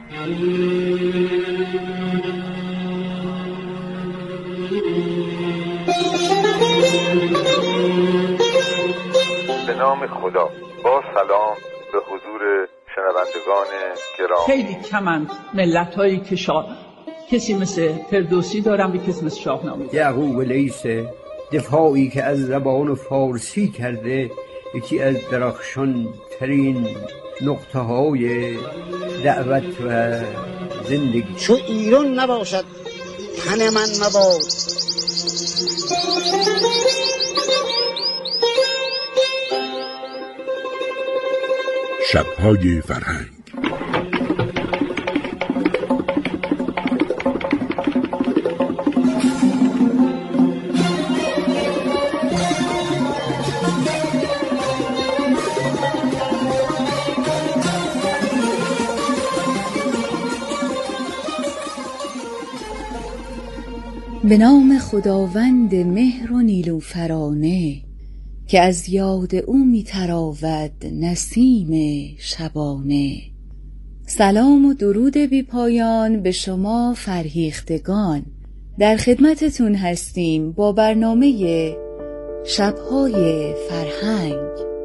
به نام خدا. با سلام به حضور شنوندگان گرامی. خیلی کمند ملت‌هایی که کسی مثل فردوسی دارن و کسی مثل شاهنامه. یعقوب لیث دفاعی که از زبان فارسی کرده یکی از درخشان ترین نقطه های دعوت و زندگی. چو ایران نباشد تن من مباد. شب‌های فرهنگ. به نام خداوند مهر و نیلوفرانه که از یاد او می تراود نسیم شبانه. سلام و درود بی پایان به شما فرهیختگان. در خدمتتون هستیم با برنامه شب‌های فرهنگ.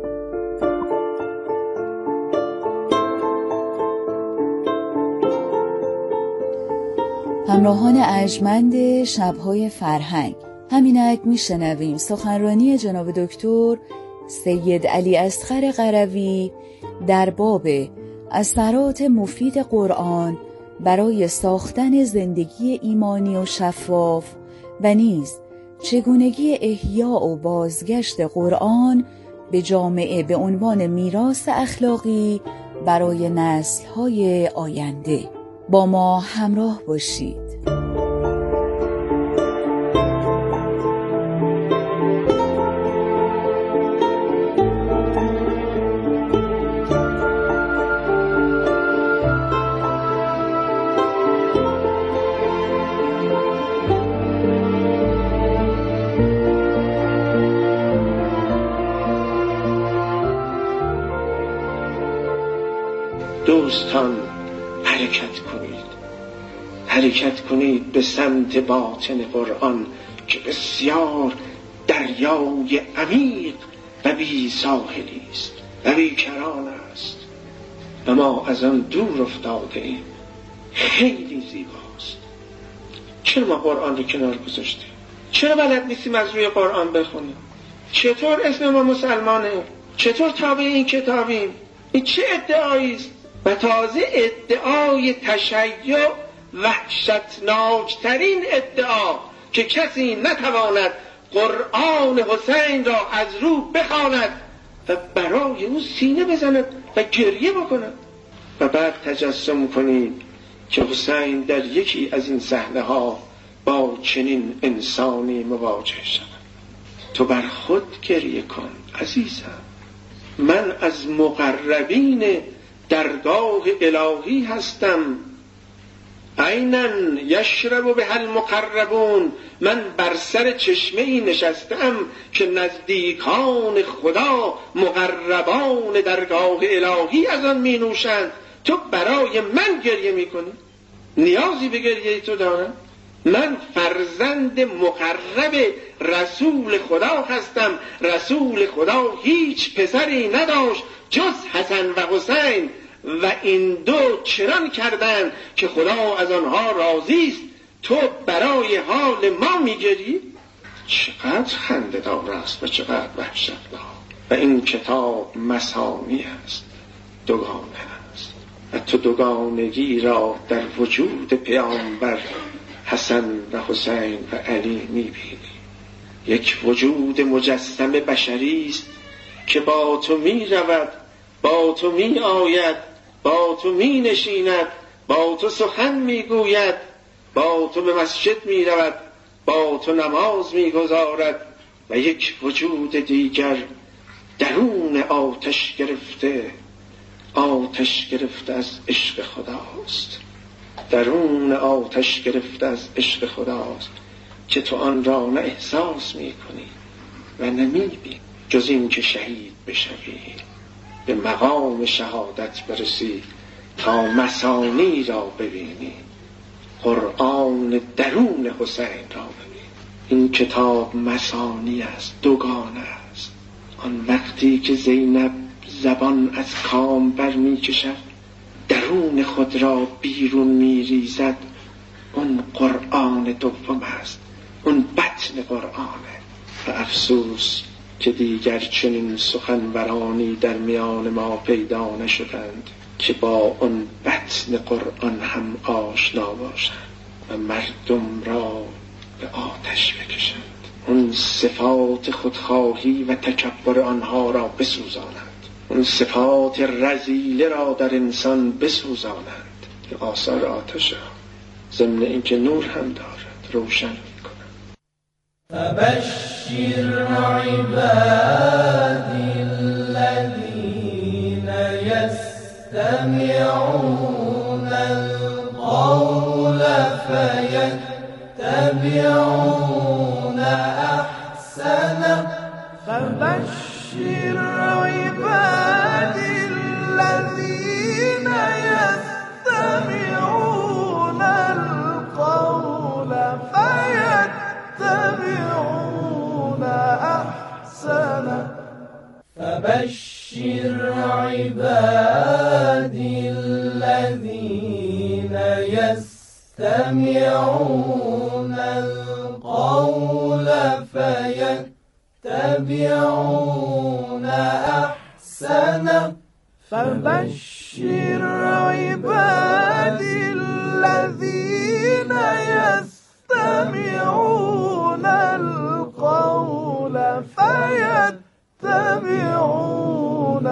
همراهان ارجمند شب‌های فرهنگ، همینک میشنویم سخنرانی جناب دکتر سید علی اصغر قروی در باب اثرات مفید قرآن برای ساختن زندگی ایمانی و شفاف و نیز چگونگی احیاء و بازگشت قرآن به جامعه به عنوان میراث اخلاقی برای نسل‌های آینده. با ما همراه باشید. دوستان حرکت کنید به سمت باطن قرآن که بسیار دریای عمیق و بی ساحلی است و بی کران است و ما از آن دور افتاده ایم. خیلی زیباست. چرا ما قرآن رو کنار گذاشتیم؟ چرا بلد نیستیم از روی قرآن بخونیم؟ چطور اسم ما مسلمانه؟ چطور تابع این کتابیم؟ این چه ادعایی است؟ و تازه ادعای تشیع وحشتناکترین ادعا که کسی نتواند قرآن حسین را از رو بخواند و برای او سینه بزند و گریه بکند و بعد تجسم کنید که حسین در یکی از این صحنه ها با چنین انسانی مواجه شود. تو بر خود گریه کن عزیزم، من از مقربین درگاه الهی هستم. عینن یشرب به المقربون، من بر سر چشمه ای نشستم که نزدیکان خدا مقربان درگاه الهی از آن می نوشند. تو برای من گریه می کنی؟ نیازی به گریه تو دارم؟ من فرزند مقرب رسول خدا هستم. رسول خدا هیچ پسری نداشت جز حسن و حسین و این دو چنان کردند که خدا از آنها راضی است. تو برای حال ما میگری؟ چقدر خنده‌دار است و چقدر وحشتناک. و این کتاب مثانی است، دوگانه است و تو دوگانگی را در وجود پیامبر حسن و حسین و علی میبینی. یک وجود مجسم بشری است که با تو میرود، با تو می آید، با تو می نشیند، با تو سخن می گوید، با تو به مسجد می رود، با تو نماز می گذارد و یک وجود دیگر درون آتش گرفته از عشق خداست. درون آتش گرفته از عشق خداست که تو آن را نه احساس می کنی و نمی جز این که شهید بشوی، به مقام شهادت برسی تا مثانی را ببینی، قرآن درون حسین را ببین. این کتاب مثانی است، دوگانه است. آن وقتی که زینب زبان از کام بر می کشد، درون خود را بیرون می ریزد، اون قرآن دوم است، اون بطن قرآنه. و افسوس که دیگر چنین سخنورانی در میان ما پیدا نشدند که با اون بطن قرآن هم آشنا باشند و مردم را به آتش بکشند، اون صفات خودخواهی و تکبر آنها را بسوزانند، اون صفات رذیله را در انسان بسوزانند که آثار آتش را ضمن اینکه نور هم دارد روشن می‌کند. فبشر عبادی الذین یستمعون القول فیتبعون احسنه. فبشر عبادی الذین یستمعون القول فیتبعون احسنه. فبشر عبادی الذین یستمعون القول فیتبعون احسنه. فبشر عبادی الذین یستمعون القول فیتبعون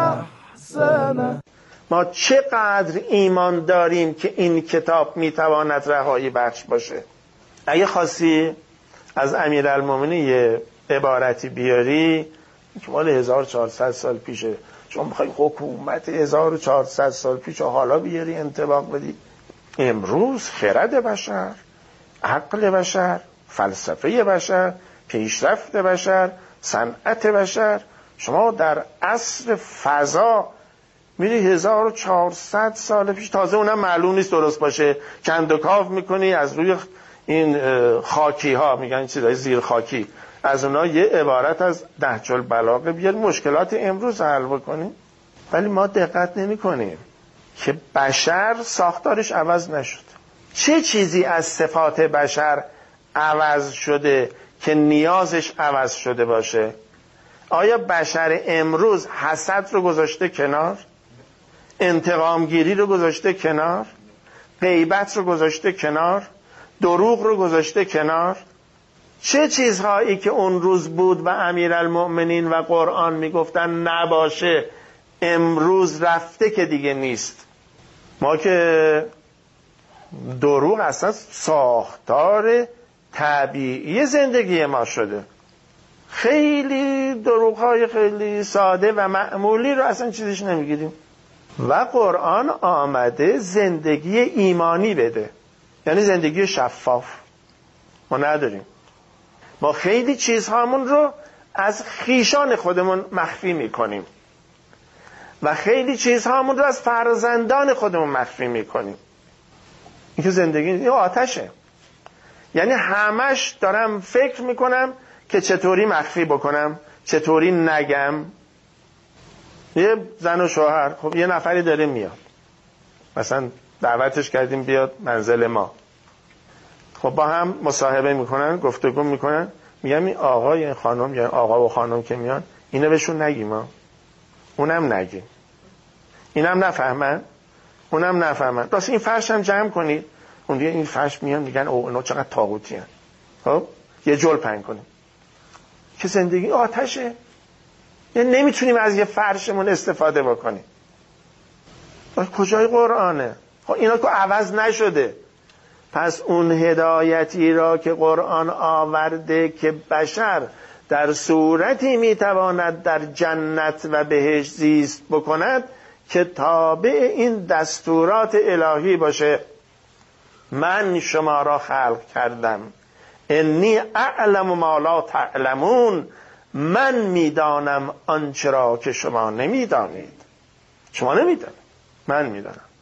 احسنه. ما چقدر ایمان داریم که این کتاب میتواند رهایی بخش باشه. اگه خواستی از امیرالمومنین یه عبارتی بیاری که مال 1400 سال پیشه، چون بخوای حکومت 1400 سال پیش حالا بیاری انطباق بدی، امروز خرد بشر، عقل بشر، فلسفه بشر، پیشرفت بشر، صنعت بشر، شما در عصر فضا میری 1400 سال پیش، تازه اونم معلوم نیست درست باشه، کند و کاو میکنی از روی این خاکی ها، میگن چیزای زیر خاکی، از اونا یه عبارت از نهج البلاغه بیاری مشکلات امروز حل بکنی. ولی ما دقت نمی کنیم که بشر ساختارش عوض نشد. چه چیزی از صفات بشر عوض شده که نیازش عوض شده باشه؟ آیا بشر امروز حسد رو گذاشته کنار؟ انتقامگیری رو گذاشته کنار؟ غیبت رو گذاشته کنار؟ دروغ رو گذاشته کنار؟ چه چیزهایی که اون روز بود و امیرالمؤمنین و قرآن میگفتن نباشه امروز رفته که دیگه نیست؟ ما که دروغ اصلا ساختار طبیعی زندگی ما شده. خیلی دروغ‌های خیلی ساده و معمولی رو اصلا چیزش نمیگیریم و قرآن آمده زندگی ایمانی بده، یعنی زندگی شفاف. ما نداریم. ما خیلی چیزهامون رو از خیشان خودمون مخفی میکنیم و خیلی چیزهامون رو از فرزندان خودمون مخفی میکنیم. این که زندگی این آتشه، یعنی همش دارم فکر میکنم که چطوری مخفی بکنم، چطوری نگم. یه زن و شوهر، خب یه نفری داره میاد، مثلا دعوتش کردیم بیاد منزل ما، خب با هم مصاحبه میکنن، گفتگو میکنن، میگم این آقای این خانم، یعنی آقا و خانم که میان، اینو بهشون نگیم ها، اونم نگیم، اینم نفهمن، اونم نفهمن، راست این فرش هم جمع کنید. اون دیگه این فرش میان میگن او اینا چقدر طاغوتی هن. خب یه جل پنگ کنیم که زندگی آتشه، یعنی نمیتونیم از یه فرشمون استفاده بکنیم. کجای قرآنه؟ خب اینا که عوض نشده. پس اون هدایتی را که قرآن آورده که بشر در صورتی میتواند در جنت و بهشت زیست بکند که تابع این دستورات الهی باشه. من شما را خلق کردم، انی اعلم ما لا تعلمون، من میدانم آنچه را که شما نمیدانید. شما نمیدانید، من میدانم.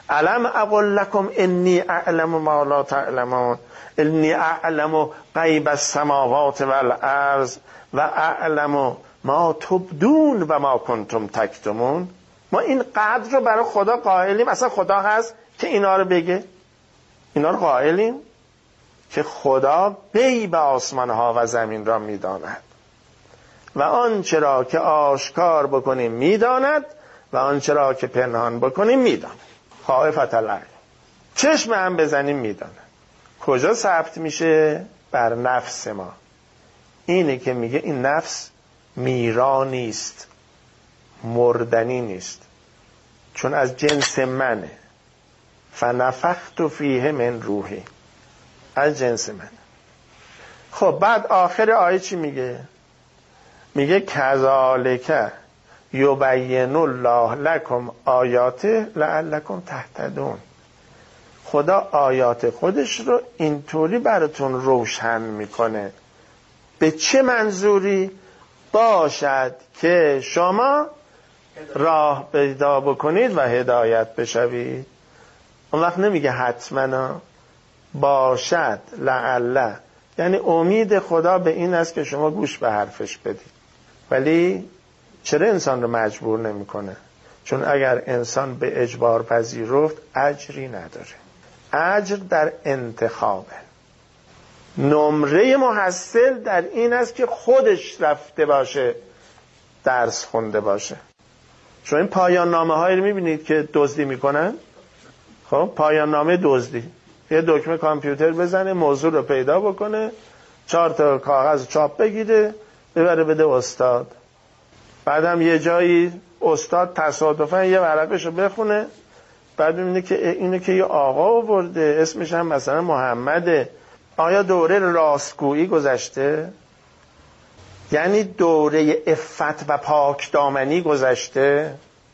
الم اقل لکم انی اعلم ما لا تعلمون انی اعلم غیب السماوات والارض و اعلم ما تبدون و ما کنتم تکتمون. ما این قدر رو برای خدا قائلیم؟ اصلا خدا هست که اینا رو بگه؟ اینا رو قائلیم که خدا غیب آسمانها و زمین را میداند و آنچه را که آشکار بکنیم میداند و آنچه را که پنهان بکنیم میداند. خائفة العین، چشم هم بزنیم میداند. کجا ثبت میشه؟ بر نفس ما. اینه که میگه این نفس میرا نیست، مردنی نیست، چون از جنس منه. فنفخت فیه من روحی، از جنس من. خب بعد آخر آیه چی میگه؟ میگه کذالک یبین الله لکم آیاته لعلکم تهتدون. خدا آیات خودش رو اینطوری براتون روشن میکنه. به چه منظوری؟ باشد که شما راه پیدا بکنید و هدایت بشوید. اون وقت نمیگه حتما، باشد لعل، یعنی امید خدا به این است که شما گوش به حرفش بدید. ولی چرا انسان رو مجبور نمیکنه؟ چون اگر انسان به اجبار پذیرفت اجری نداره. اجر در انتخابه. نمره محصل در این است که خودش رفته باشه، درس خونده باشه. شما این پایان نامه هایی رو میبینید که دزدی میکنن. خب پایان نامه دزدی، یه دکمه کامپیوتر بزنه، موضوع رو پیدا بکنه، 4 تا کاغذ چاپ بگیره، ببره بده استاد. بعدم یه جایی استاد تصادفاً یه ورقش رو بخونه، بعد میبینه که اینو که یه آقا آورده، اسمش هم مثلا محمده. آیا دوره راستگویی گذشته؟ یعنی دوره عفت و پاک دامنی گذشته؟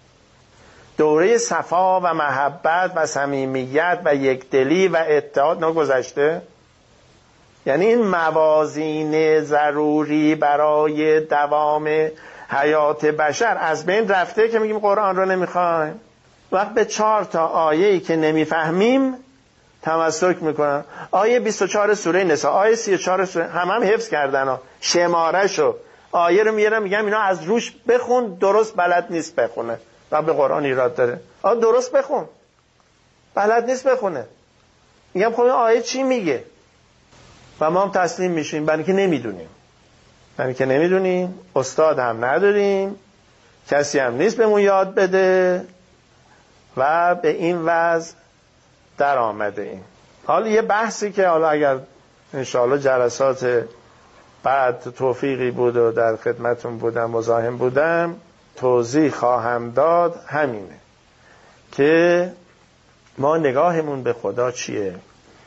دوره صفا و محبت و صمیمیت و یکدلی و اتحاد نگذشته؟ یعنی این موازین ضروری برای دوام حیات بشر از بین رفته که میگیم قرآن رو نمیخوایم. وقت به 4 تا آیه‌ای که نمیفهمیم تمسک میکنن. آیه 24 سوره نساء، آیه 34 سوره، هم حفظ کردن ها، شماره‌شو آیه رو میارم میگم اینا از روش بخون، درست بلد نیست بخونه و به قرآن ایراد داره. درست بخون، بلد نیست بخونه. میگم خب این آیه چی میگه؟ و ما هم تسلیم میشیم، برای که نمیدونیم. برای که نمیدونیم، استاد هم نداریم، کسی هم نیست بهمون یاد بده و به این وضع در آمده ایم. حالا یه بحثی که حالا اگر انشاءالله جلسات بعد توفیقی بود و در خدمتون بودم، مزاحم بودم، توضیح خواهم داد. همینه که ما نگاهمون به خدا چیه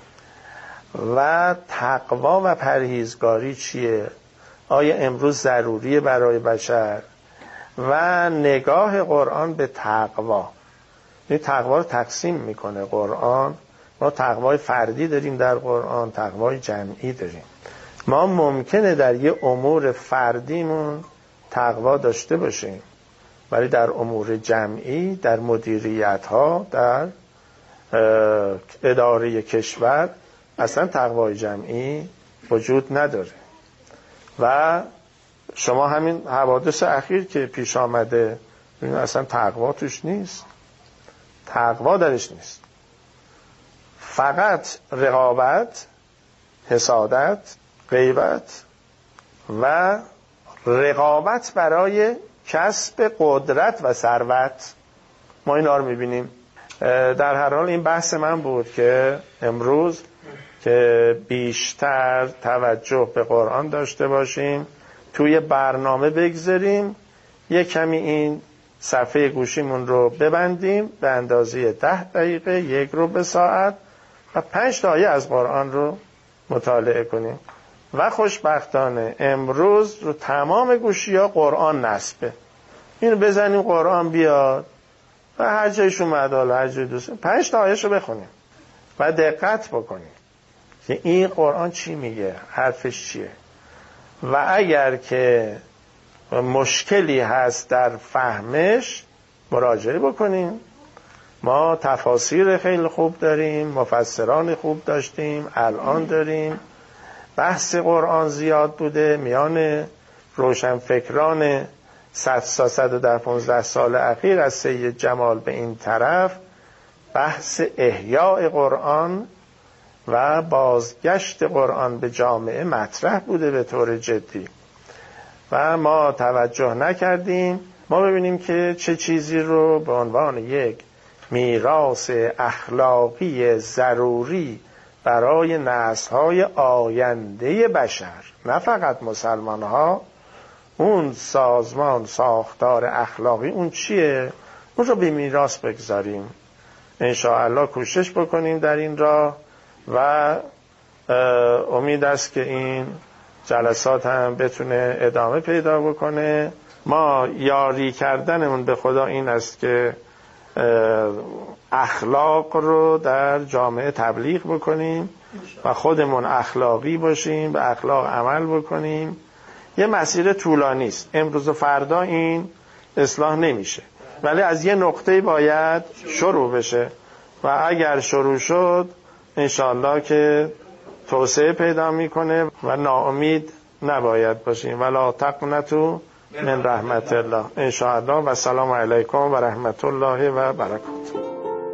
و تقوا و پرهیزگاری چیه؟ آیا امروز ضروریه برای بشر؟ و نگاه قرآن به تقوا. این تقوا رو تقسیم میکنه قرآن. ما تقوای فردی داریم در قرآن، تقوای جمعی داریم. ما ممکنه در یه امور فردیمون تقوا داشته باشیم، ولی در امور جمعی، در مدیریت ها، در اداره کشور اصلا تقوای جمعی وجود نداره. و شما همین حوادث اخیر که پیش آمده اصلا تقوا توش نیست، تقوا درش نیست. فقط رقابت، حسادت، غیبت و رقابت برای کسب قدرت و ثروت. ما اینا رو میبینیم. در هر حال این بحث من بود که امروز که بیشتر توجه به قرآن داشته باشیم، توی برنامه بگذاریم، یه کمی این صفحه گوشیمون رو ببندیم به اندازه 10 دقیقه، 1 ربع ساعت و 5 تا آیه از قرآن رو مطالعه کنیم. و خوشبختانه امروز رو تمام گوشی ها قرآن نصبه. اینو بزنیم قرآن بیاد و هر جایش اومد، هر جای دوست 5 تا آیه‌شو بخونیم و دقت بکنیم که این قرآن چی میگه، حرفش چیه. و اگر که مشکلی هست در فهمش مراجعه بکنیم. ما تفاسیر خیلی خوب داریم، مفسران خوب داشتیم، الان داریم. بحث قرآن زیاد بوده میان روشنفکران 115 سال اخیر از سید جمال به این طرف. بحث احیاء قرآن و بازگشت قرآن به جامعه مطرح بوده به طور جدی و ما توجه نکردیم. ما ببینیم که چه چیزی رو به عنوان یک میراث اخلاقی ضروری برای نسل‌های آینده بشر، نه فقط مسلمان‌ها، اون سازمان ساختار اخلاقی اون چیه، اون رو به میراث بگذاریم. انشاءالله کوشش بکنیم در این راه و امید است که این جلسات هم بتونه ادامه پیدا بکنه. ما یاری کردنمون به خدا این است که اخلاق رو در جامعه تبلیغ بکنیم و خودمون اخلاقی باشیم، به اخلاق عمل بکنیم. یه مسیر طولانی است، امروز و فردا این اصلاح نمیشه، ولی از یه نقطه باید شروع بشه و اگر شروع شد انشاءالله که توسعه پیدا میکنه و ناامید نباید باشیم. ولا تقنطوا من رحمت الله انشاءالله. و سلام علیکم و رحمت الله و برکاته.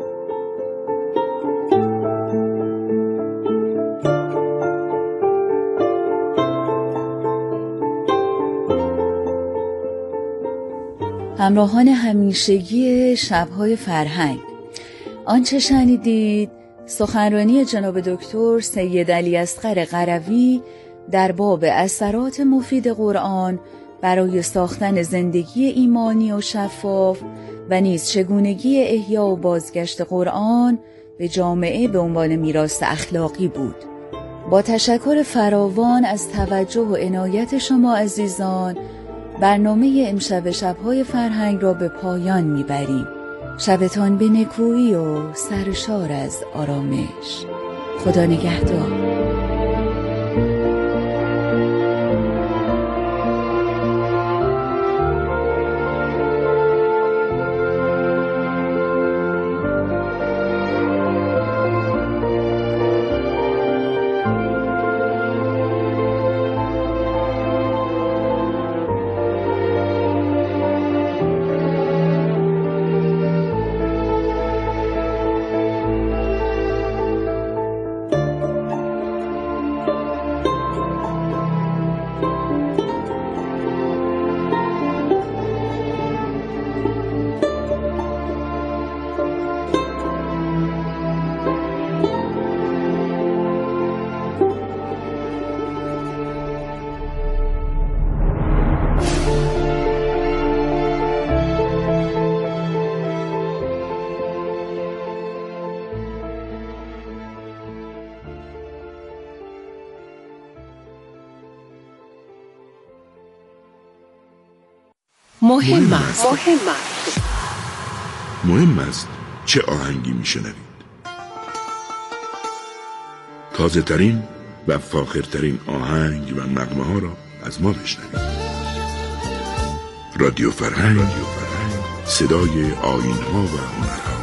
همراهان همیشگی شب‌های فرهنگ، آنچه شنیدید سخنرانی جناب دکتر سید علی اصغر قروی در باب اثرات مفید قرآن برای ساختن زندگی ایمانی و شفاف و نیز چگونگی احیا و بازگشت قرآن به جامعه به عنوان میراث اخلاقی بود. با تشکر فراوان از توجه و عنایت شما عزیزان، برنامه امشب شب‌های فرهنگ را به پایان میبریم. شبتان به نکویی و سرشار از آرامش. خدا نگهدار. مهم است چه آهنگی میشنوید. تازه ترین و فاخرترین آهنگ و نغمه ها را از ما بشنوید. رادیو فرهنگ، صدای آیین ها و هنرها.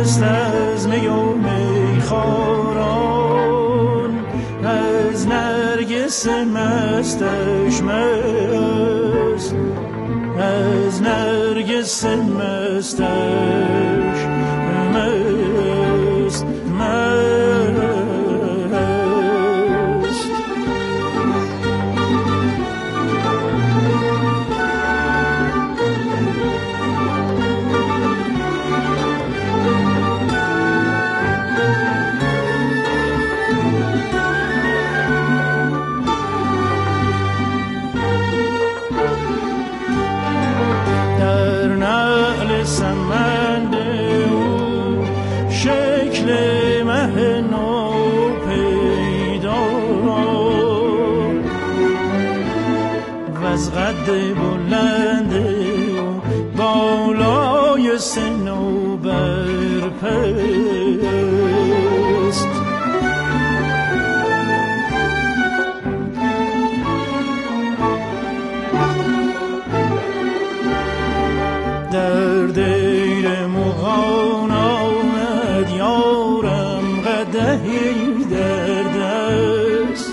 مست از می و میخواران، از نرگس مستش مست، از نرگس مستش مست مست. قد بلند و بالای سن و برپست، در دیر مغان آمد یارم قدحی در دست،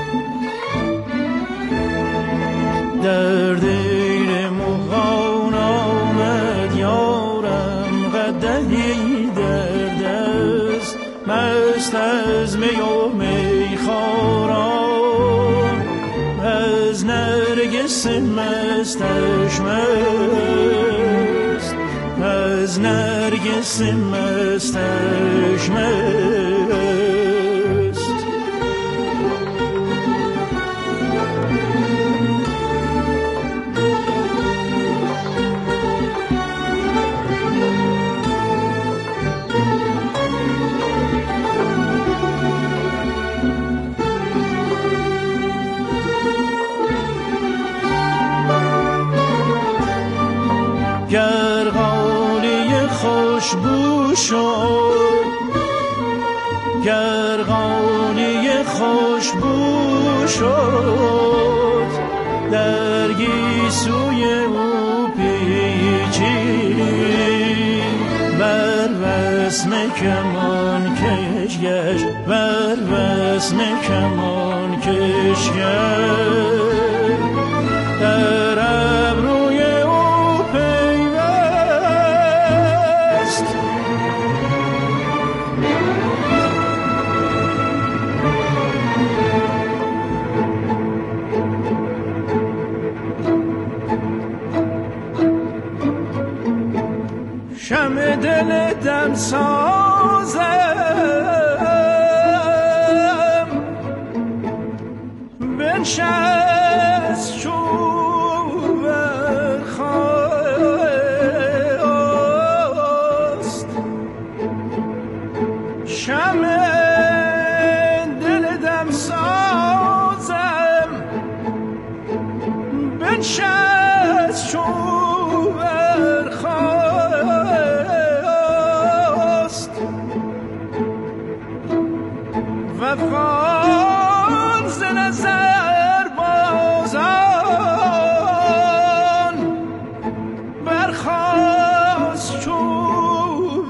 در دیر مغان آمد یارم قدحی در دست، مست از می و میخواران، از نرگس مستش مست، از نرگس مستش مست. گر غالیه خوشبو شد، گر غالیه خوشبو شد، در گیسوی او پیچید، بر وسم کمان کش گشت، بر وسم کمان کش گشت، در ابروی او پیوست. شمع دل دم سازم، بنشست چوب خواست، شمع دل دم سازم، بنشست چوب خواست، وفان ز نظر بازان، برخاست چوب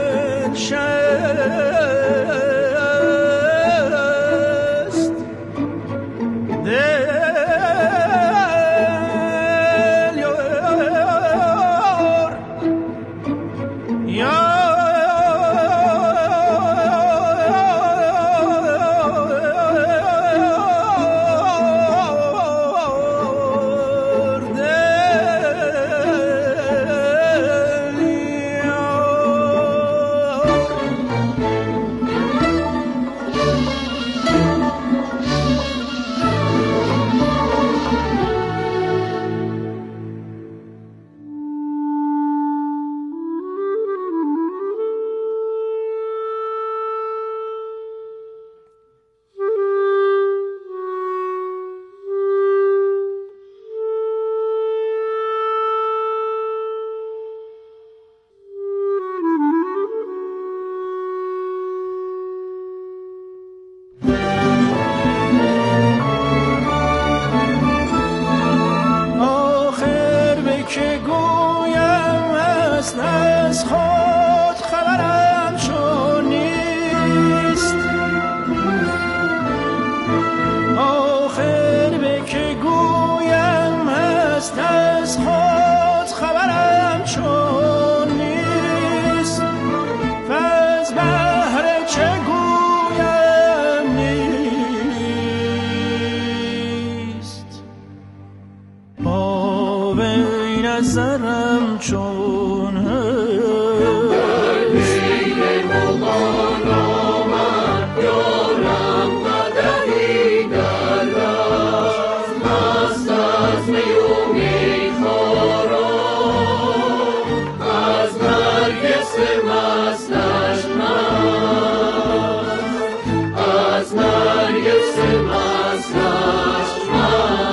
شست، دل یار می نظرم چون در دین مغان آمد یارم قدری در رزم مست از می و میخوارا از نرگس مستش مست از نرگس مستش مست.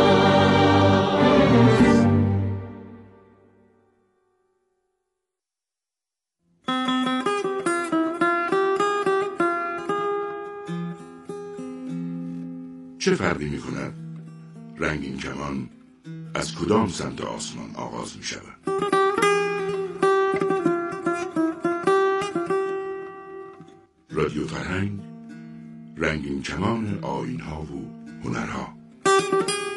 چه فرقی می کند رنگین کمان از کدام سمت آسمان آغاز می شود؟ رادیو فرهنگ، رنگین کمان آیین‌ها و هنرها.